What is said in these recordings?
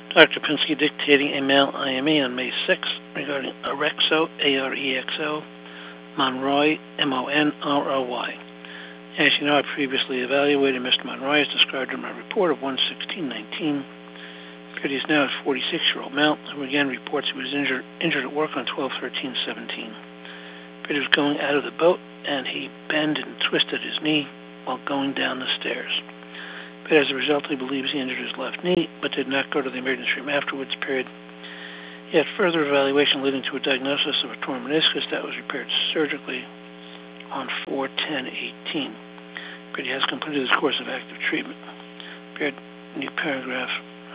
Dr. Pinsky dictating a mail IME on May 6 regarding Arexo, AREXO, Monroy, MONROY. As you know, I previously evaluated Mr. Monroy as described in my report of 1/16/19. He is now a 46-year-old male who again reports he was injured at work on 12/13/17. He was going out of the boat and he bent and twisted his knee while going down the stairs. But as a result, he believes he injured his left knee, but did not go to the emergency room afterwards. He had further evaluation leading to a diagnosis of a torn meniscus that was repaired surgically on 4/10/18. He has completed his course of active treatment. New paragraph.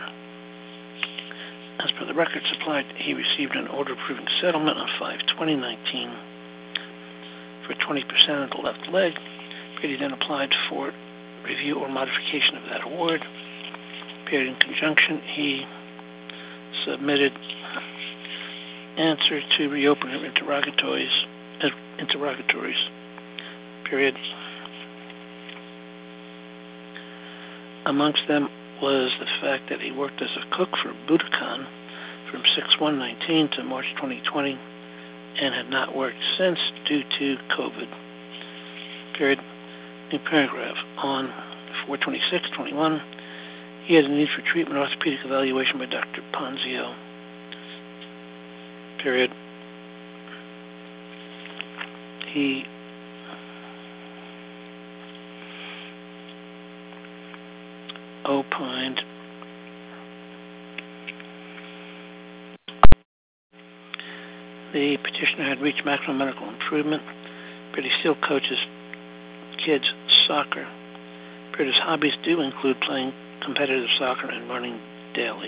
As per the record supplied, he received an order approving settlement on 5/20/19 for 20% of the left leg. He then applied for review or modification of that award. In conjunction, he submitted answer to reopen her interrogatories. Amongst them was the fact that he worked as a cook for Budokan from 6/1/19 to March 2020 and had not worked since due to COVID. New paragraph. On 4/26/21, he had a need for treatment orthopedic evaluation by Dr. Ponzio. He opined the petitioner had reached maximum medical improvement, but he still coaches kids soccer. His hobbies do include playing competitive soccer and running daily.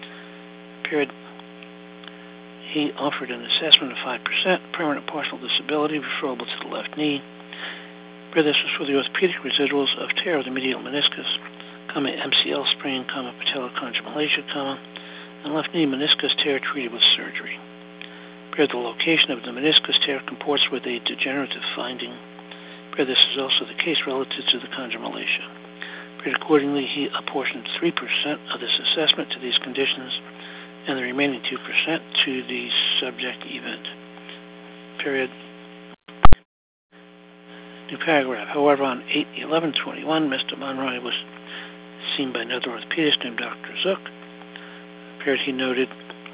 He offered an assessment of 5%, permanent partial disability referable to the left knee. This was for the orthopedic residuals of tear of the medial meniscus, MCL sprain, patellocondylacia, and left knee meniscus tear treated with surgery. The location of the meniscus tear comports with a degenerative finding. This is also the case relative to the condylacia. Accordingly, he apportioned 3% of this assessment to these conditions and the remaining 2% to the subject event. New paragraph. However, on 8/11/21, Mr. Monroy was seen by another orthopedist named Dr. Zook. He noted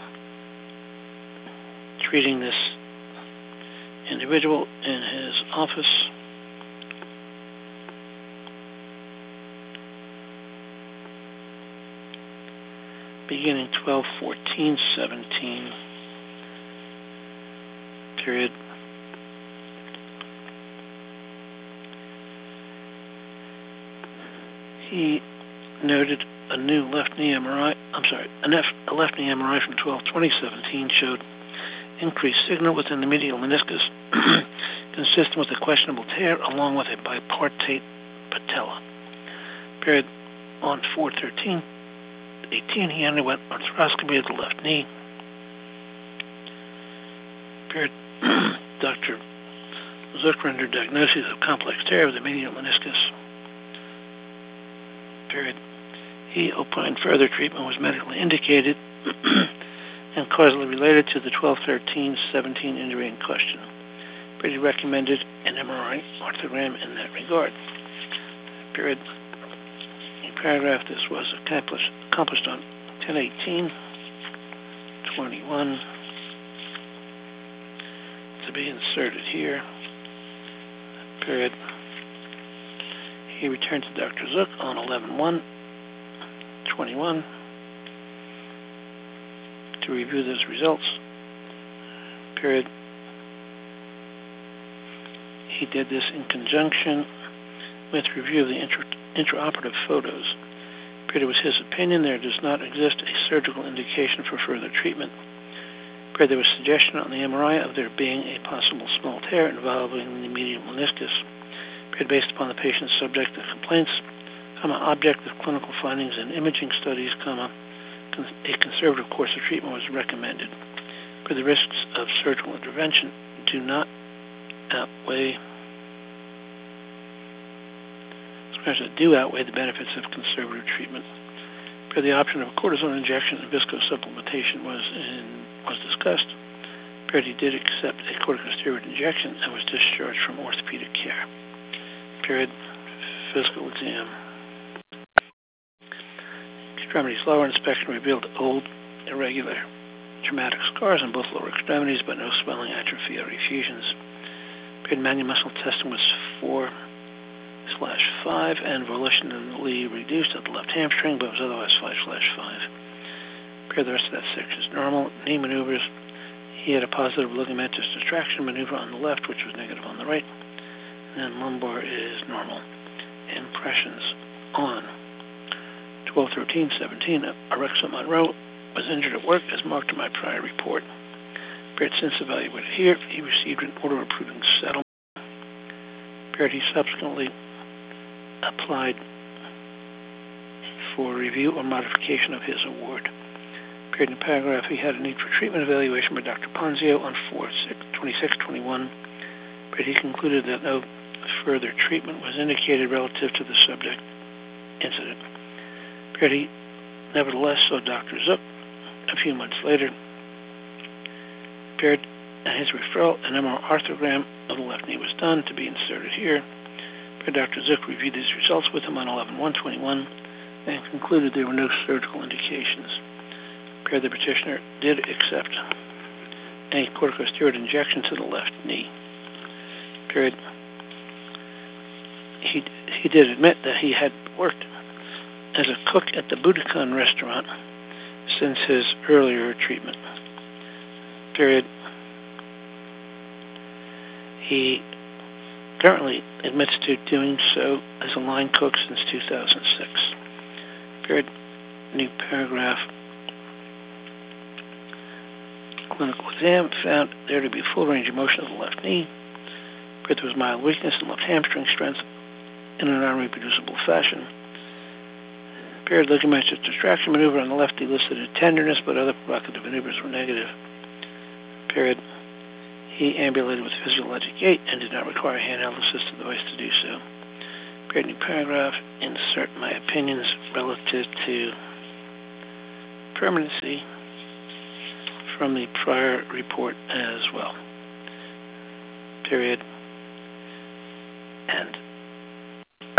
treating this individual in his office. Beginning 12/14/17. He noted a left knee MRI from 12/20/17 showed increased signal within the medial meniscus consistent with a questionable tear along with a bipartite patella. On 4/13/18, he underwent arthroscopy of the left knee. Dr. Zook rendered diagnosis of complex tear of the medial meniscus. He opined further treatment was medically indicated and causally related to the 12/13/17 injury in question. He recommended an MRI arthrogram in that regard. In paragraph, this was accomplished on 10/18/21 to be inserted here. He returned to Dr. Zook on 11/1/21 to review those results. He did this in conjunction with review of the intraoperative photos. It was his opinion there does not exist a surgical indication for further treatment. There was suggestion on the MRI of there being a possible small tear involving the medial meniscus. Based upon the patient's subjective complaints, objective clinical findings and imaging studies, a conservative course of treatment was recommended. The risks of surgical intervention do not outweigh the benefits of conservative treatment. The option of cortisone injection and viscosupplementation was discussed. He did accept a corticosteroid injection and was discharged from orthopedic care. Physical exam. Extremities lower inspection revealed old, irregular, traumatic scars on both lower extremities, but no swelling, atrophy, or effusions. Manual muscle testing was 4/5 and volitionally reduced at the left hamstring, but was otherwise 5/5. The rest of that section is normal. Knee maneuvers. He had a positive ligamentous distraction maneuver on the left, which was negative on the right. And lumbar is normal. Impressions on 12/13/17. Arexa Monroe was injured at work as marked in my prior report. Since evaluated here, he received an order approving settlement. He subsequently applied for review or modification of his award. In the paragraph, he had a need for treatment evaluation by Dr. Ponzio on 4/26/21, but he concluded that no further treatment was indicated relative to the subject incident. He nevertheless saw Dr. Zook a few months later. And his referral, an MR arthrogram of the left knee was done to be inserted here. Dr. Zook reviewed these results with him on 11/1/21 and concluded there were no surgical indications. The petitioner did accept a corticosteroid injection to the left knee. He did admit that he had worked as a cook at the Budokan restaurant since his earlier treatment. He currently admits to doing so as a line cook since 2006. New paragraph. Clinical exam found there to be full range of motion of the left knee. There was mild weakness in left hamstring strength in an unreproducible fashion. Ligamentous distraction maneuver on the left elicited tenderness, but other provocative maneuvers were negative. He ambulated with physiologic gait and did not require handheld assistive device to do so. New paragraph. Insert my opinions relative to permanency from the prior report as well. End.